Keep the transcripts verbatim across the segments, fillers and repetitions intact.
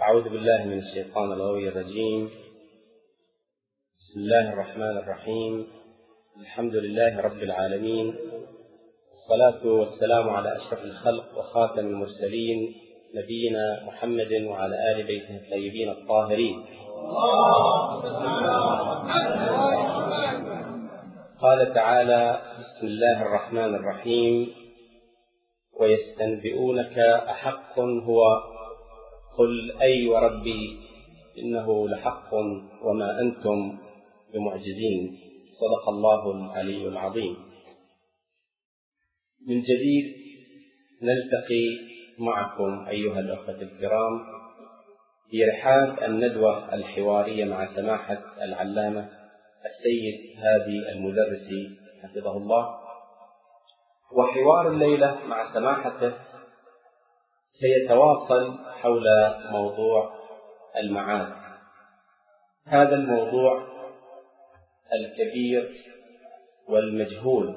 أعوذ بالله من الشيطان الغوي الرجيم. بسم الله الرحمن الرحيم. الحمد لله رب العالمين، والصلاة والسلام على أشرف الخلق وخاتم المرسلين نبينا محمد وعلى آل بيته الطيبين الطاهرين. قال تعالى: بسم الله الرحمن الرحيم: ويستنبئونك أحق هو قل أي وربي إنه لحق وما أنتم بمعجزين. صدق الله العلي العظيم. من جديد نلتقي معكم أيها الأخوة الكرام في رحاب الندوة الحوارية مع سماحة العلامة السيد هادي المدرسي حفظه الله. وحوار الليلة مع سماحته سيتواصل حول موضوع المعاد، هذا الموضوع الكبير والمجهول.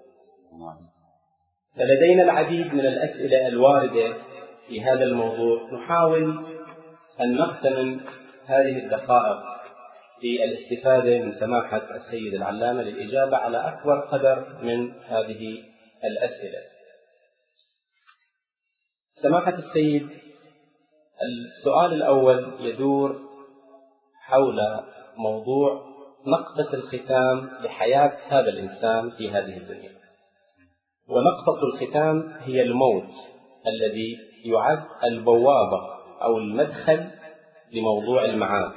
فلدينا العديد من الأسئلة الواردة في هذا الموضوع، نحاول أن نغتنم هذه الدقائق في الاستفادة من سماحة السيد العلامة للإجابة على أكبر قدر من هذه الأسئلة. سماحة السيد، السؤال الأول يدور حول موضوع نقطة الختام لحياة هذا الإنسان في هذه الدنيا. ونقطة الختام هي الموت الذي يعد البوابة أو المدخل لموضوع المعاد.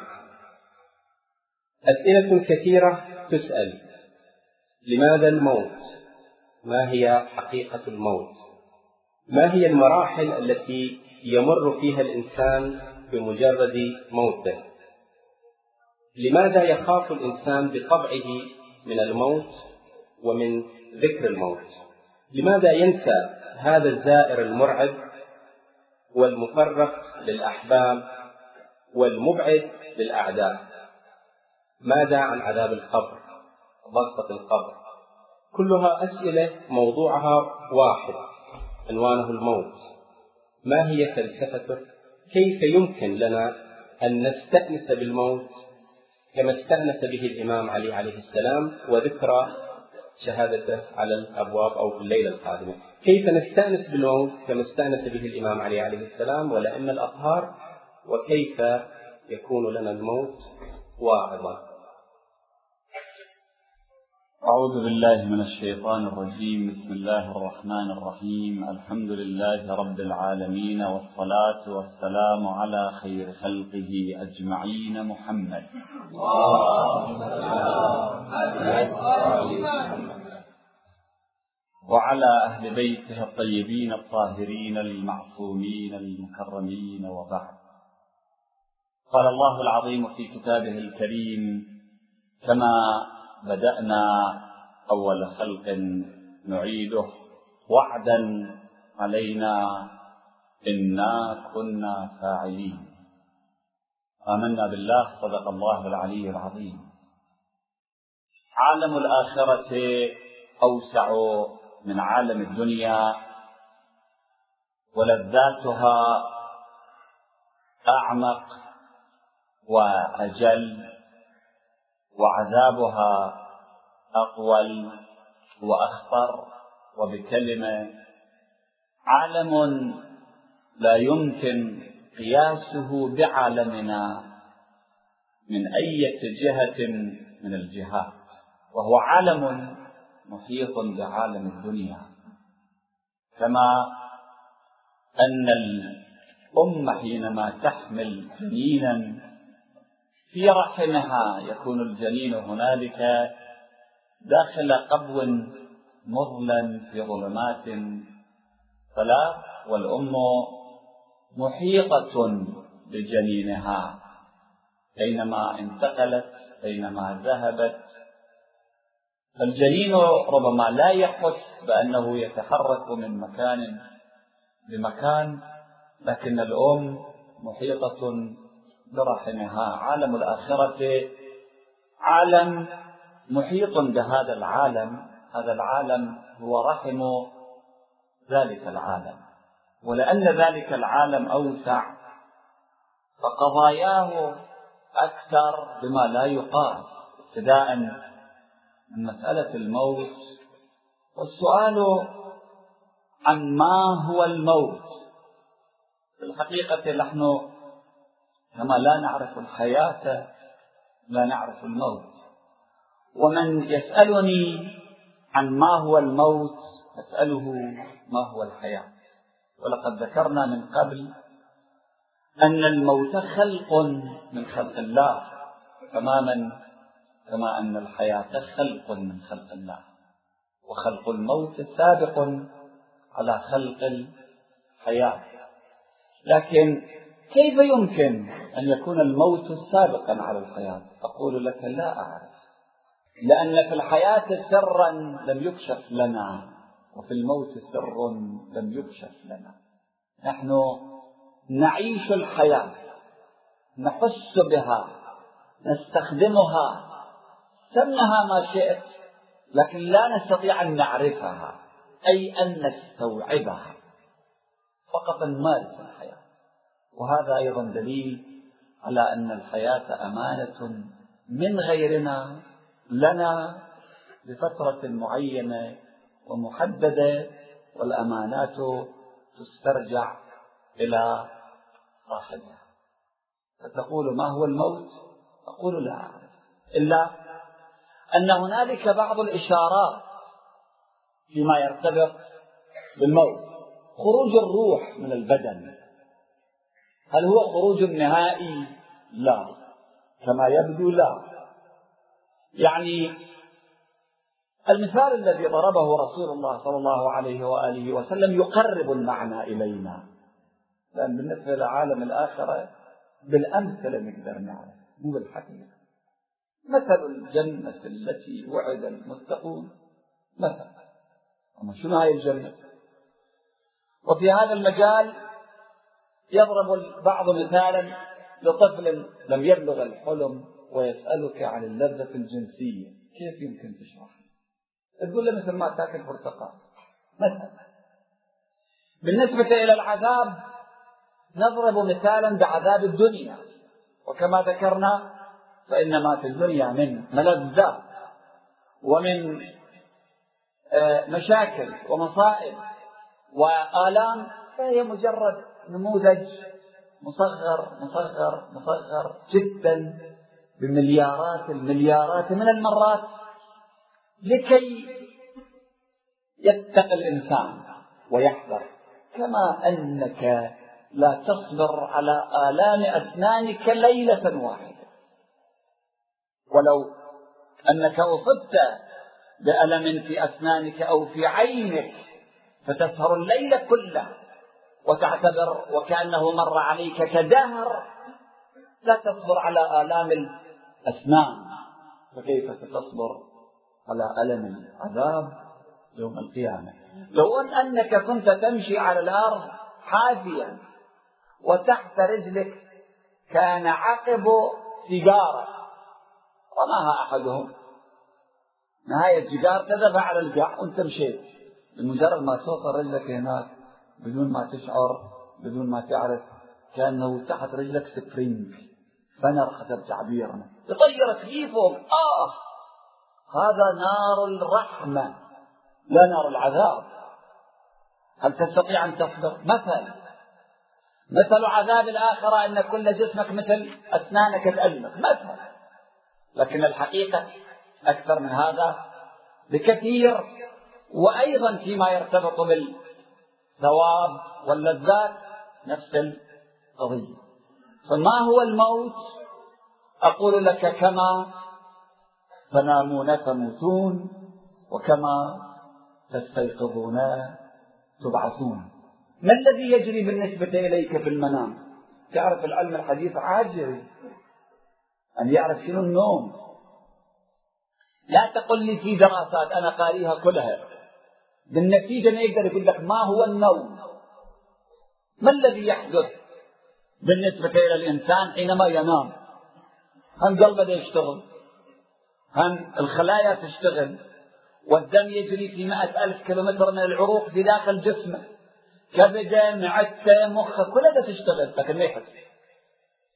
أسئلة كثيرة تسأل: لماذا الموت؟ ما هي حقيقة الموت؟ ما هي المراحل التي يمر فيها الإنسان بمجرد موته؟ لماذا يخاف الإنسان بطبعه من الموت ومن ذكر الموت؟ لماذا ينسى هذا الزائر المرعب والمفرق للأحباب والمبعد للأعداء؟ ماذا عن عذاب القبر، ضغطة القبر؟ كلها أسئلة موضوعها واحد، عنوانه الموت. ما هي فلسفته؟ كيف يمكن لنا أن نستأنس بالموت كما استأنس به الإمام علي عليه السلام وذكرى شهادته على الأبواب أو في الليلة القادمة؟ كيف نستأنس بالموت كما استأنس به الإمام علي عليه السلام والأئمة الأطهار؟ وكيف يكون لنا الموت واعظا؟ أعوذ بالله من الشيطان الرجيم. بسم الله الرحمن الرحيم. الحمد لله رب العالمين، والصلاة والسلام على خير خلقه أجمعين محمد وعلى أهل بيته الطيبين الطاهرين المعصومين المكرمين، وبعد. قال الله العظيم في كتابه الكريم: كما بدأنا أول خلق نعيده وعدا علينا إنا كنا فاعلين. آمنا بالله. صدق الله العلي العظيم. عالم الآخرة أوسع من عالم الدنيا، ولذاتها أعمق وأجل، وعذابها أطول وأخطر. وبكلمة، عالم لا يمكن قياسه بعالمنا من أي جهة من الجهات، وهو عالم محيط بعالم الدنيا. كما أن الأم حينما تحمل جنينا في رحمها يكون الجنين هنالك داخل قبو مظلم في ظلمات ثلاث، والأم محيطة بجنينها أينما انتقلت، أينما ذهبت. فالجنين ربما لا يحس بأنه يتحرك من مكان لمكان، لكن الأم محيطة برحمها. عالم الآخرة عالم محيط بهذا العالم، هذا العالم هو رحم ذلك العالم. ولأن ذلك العالم أوسع، فقضاياه أكثر بما لا يقاس، ابتداء من مسألة الموت والسؤال عن ما هو الموت. في الحقيقة نحن كما لا نعرف الحياة لا نعرف الموت، ومن يسألني عن ما هو الموت أسأله ما هو الحياة. ولقد ذكرنا من قبل أن الموت خلق من خلق الله تماما كما أن الحياة خلق من خلق الله، وخلق الموت سابق على خلق الحياة. لكن كيف يمكن أن يكون الموت سابقا على الحياة؟ أقول لك لا أعرف، لأن في الحياة سرا لم يكشف لنا، وفي الموت سر لم يكشف لنا. نحن نعيش الحياة، نحس بها، نستخدمها، سمها ما شئت، لكن لا نستطيع أن نعرفها، أي أن نستوعبها، فقط نمارس الحياة. وهذا أيضا دليل على أن الحياة أمانة من غيرنا لنا لفترة معينة ومحددة، والأمانات تسترجع إلى صاحبها. فتقول ما هو الموت؟ أقول لا أعرف، إلا أن هنالك بعض الإشارات فيما يرتبط بالموت. خروج الروح من البدن، هل هو خروج نهائي؟ لا، كما يبدو لا. يعني المثال الذي ضربه رسول الله صلى الله عليه وآله وسلم يقرب المعنى إلينا، لأن بالنسبة لعالم الآخرة بالأمثلة نقدر نعرف مو بالحقيقة. مثل الجنة التي وعد المتقون مثلا، أما شنو هاي الجنة؟ وفي هذا المجال يضرب البعض مثالا لطفل لم يبلغ الحلم ويسألك عن اللذة الجنسية، كيف يمكن تشرح؟ تقول له مثل ما تاكل برتقال مثلا. بالنسبة إلى العذاب نضرب مثالا بعذاب الدنيا، وكما ذكرنا فإن ما في الدنيا من ملذات ومن مشاكل ومصائب وآلام فهي مجرد نموذج مصغر مصغر مصغر جدا بمليارات المليارات من المرات، لكي يتقي الإنسان ويحذر. كما أنك لا تصبر على آلام أسنانك ليلة واحدة، ولو أنك أصبت بألم في أسنانك أو في عينك فتسهر الليل كله وتعتبر وكأنه مر عليك كدهر، لا تصبر على آلام الأسنان، فكيف ستصبر على ألم العذاب يوم القيامة؟ لو أنك كنت تمشي على الأرض حافيا وتحت رجلك كان عقب سيجارة رماها أحدهم، نهاية السيجارة تذهب على القاع وانت مشيت، بمجرد ما توصل رجلك هناك بدون ما تشعر بدون ما تعرف كأنه تحت رجلك سبرينج فنر حسب تعبيرنا يطيرك فيه فوق. آه هذا نار الرحمة لا نار العذاب. هل تستطيع أن تصبر؟ مثل مثل عذاب الآخرة أن كل جسمك مثل أسنانك تألمك مثل، لكن الحقيقة أكثر من هذا بكثير. وأيضا فيما يرتبط بالثواب واللذات نفس القضية. فما هو الموت؟ أقول لك كما تنامون تموتون وكما تستيقظون تبعثون. ما الذي يجري بالنسبة إليك في المنام؟ تعرف العلم الحديث عاجز أن يعرف شنو النوم. لا تقل لي في دراسات أنا قاريها كلها بالنتيجة ما يقدر يقول لك ما هو النوم. ما الذي يحدث بالنسبة إلى الإنسان حينما ينام؟ هم قلبه يشتغل، هم الخلايا تشتغل، والدم يجري في مئة ألف كيلومتر من العروق في داخل جسمه، كبده معدته مخه كلها تشتغل، لكن ما يحس.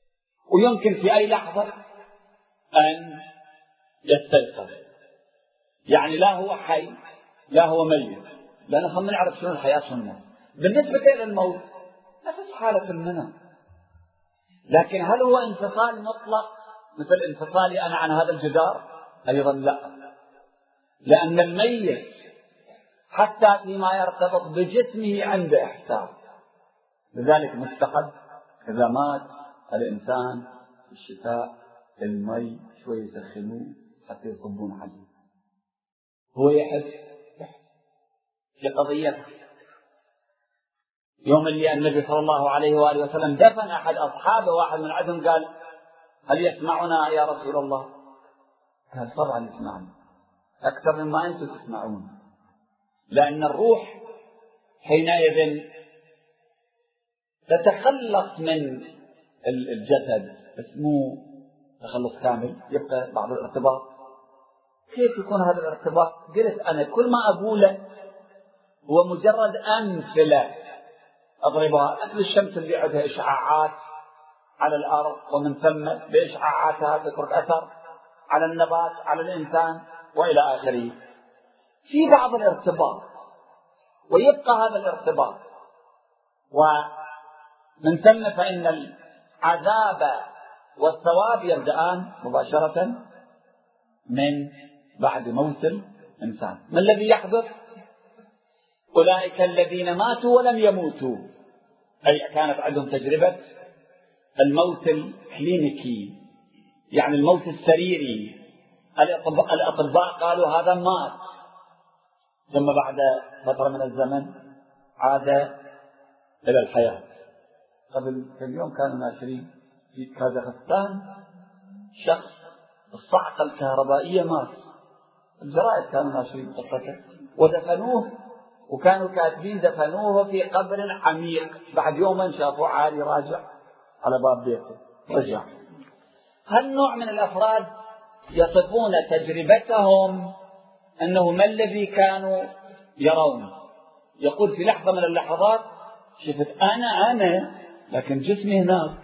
ويمكن في أي لحظة أن يستيقظ. يعني لا هو حي لا هو ميت، لأن خلنا نعرف شنو الحياة شنو الموت. بالنسبة إلى الموت نفس حالة المنام، لكن هل هو انفصال مطلق مثل انفصالي أنا عن هذا الجدار؟ أيضا لا، لأن الميت حتى فيما يرتبط بجسمه عنده إحساس. لذلك مستحب إذا مات الإنسان في الشتاء المي شوي يسخنوه حتى يصبون حديد، هو يحس في قضية. يوم اللي النبي صلى الله عليه وآله وسلم دفن أحد أصحابه، واحد من عندهم قال هل يسمعنا يا رسول الله؟ قال طبعا يسمعنا أكثر مما أنتم تسمعون، لأن الروح حينئذ تتخلص من الجسد، بس مو تخلص كامل، يبقى بعض الارتباط. كيف يكون هذا الارتباط؟ قلت أنا كل ما أقوله هو مجرد أمثلة أضربها. مثل الشمس اللي عندها إشعاعات على الأرض، ومن ثم بإشعاعاتها تترك أثر على النبات على الإنسان وإلى آخره. في بعض الارتباط ويبقى هذا الارتباط، ومن ثم فإن العذاب والثواب يبدأان مباشرة من بعد موت الإنسان. ما الذي يحدث؟ أولئك الذين ماتوا ولم يموتوا، أي كانت عندهم تجربة الموت الكلينيكي، يعني الموت السريري. الأطباء قالوا هذا مات، ثم بعد فترة من الزمن عاد إلى الحياة. قبل كم يوم كانوا ناشرين في كازاخستان شخص الصعقة الكهربائية مات، الجرائد كانوا ناشرين قصته، ودفنوه، وكانوا كاتبين دفنوه في قبر عميق. بعد يوما شافوه عالي راجع على باب بيته رجع. هالنوع من الأفراد يصفون تجربتهم أنه ما الذي كانوا يرون. يقول في لحظة من اللحظات شفت أنا أنا لكن جسمي هناك،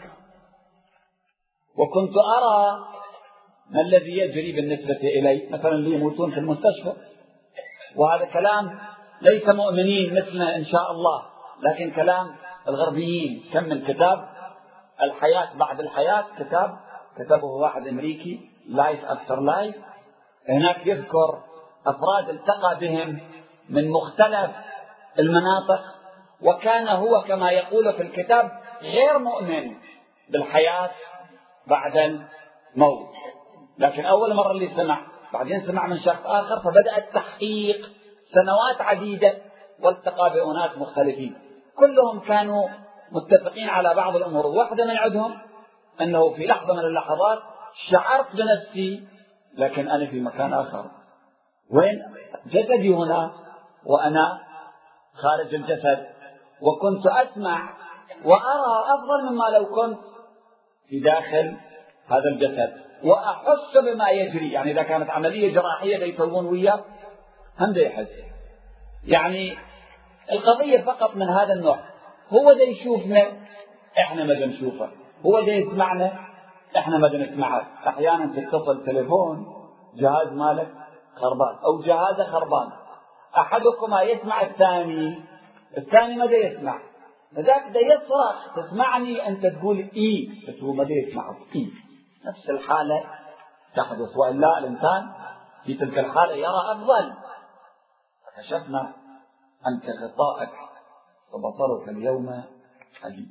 وكنت أرى ما الذي يجري بالنسبة إلي، مثلا اللي يموتون في المستشفى. وهذا كلام ليس مؤمنين مثلنا إن شاء الله، لكن كلام الغربيين. كم من كتاب الحياة بعد الحياة، كتاب كتبه واحد أمريكي Life After Life، هناك يذكر أفراد التقى بهم من مختلف المناطق، وكان هو كما يقول في الكتاب غير مؤمن بالحياة بعد الموت، لكن أول مرة اللي سمع، بعدين سمع من شخص آخر، فبدأ التحقيق سنوات عديدة والتقى بأناس مختلفين، كلهم كانوا متفقين على بعض الأمور. واحدة من عندهم أنه في لحظة من اللحظات شعرت بنفسي لكن أنا في مكان آخر، وين جسدي هنا وأنا خارج الجسد، وكنت أسمع وأرى أفضل مما لو كنت في داخل هذا الجسد، وأحس بما يجري. يعني إذا كانت عملية جراحية يسوون وياه هم دا يحس. يعني القضية فقط من هذا النوع. هو دا يشوفنا إحنا ما دا نشوفه، هو دا يسمعنا إحنا ما دا نسمعه. أحيانا تتصل تليفون جهاز مالك خربان أو جهازه خربان، أحدكما يسمع الثاني، الثاني ما دا يسمع، ذاك دا يصرخ تسمعني أنت تقول إيه بس هو ما دا يسمعك إيه. نفس الحالة تحدث، وإلا الإنسان في تلك الحالة يرى أفضل. فكشفنا أنت غطاءك وبصرك اليوم حديد.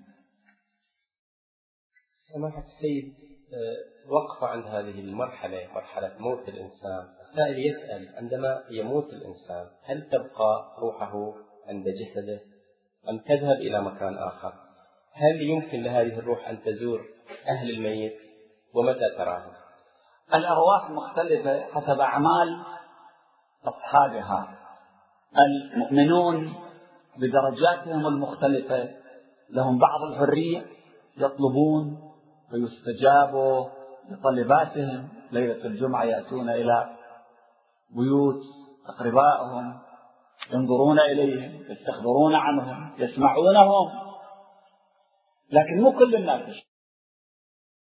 سماحة السيد، وقف عند هذه المرحلة، مرحلة موت الإنسان. السائل يسأل عندما يموت الإنسان هل تبقى روحه عند جسده أم تذهب إلى مكان آخر؟ هل يمكن لهذه الروح أن تزور أهل الميت ومتى تراهم؟ الأرواح مختلفة حسب أعمال أصحابها. المؤمنون بدرجاتهم المختلفة لهم بعض الحرية، يطلبون ويستجابوا لطلباتهم. ليلة الجمعة يأتون إلى بيوت أقربائهم، ينظرون إليهم، يستخبرون عنهم، يسمعونهم، لكن مو كل الناس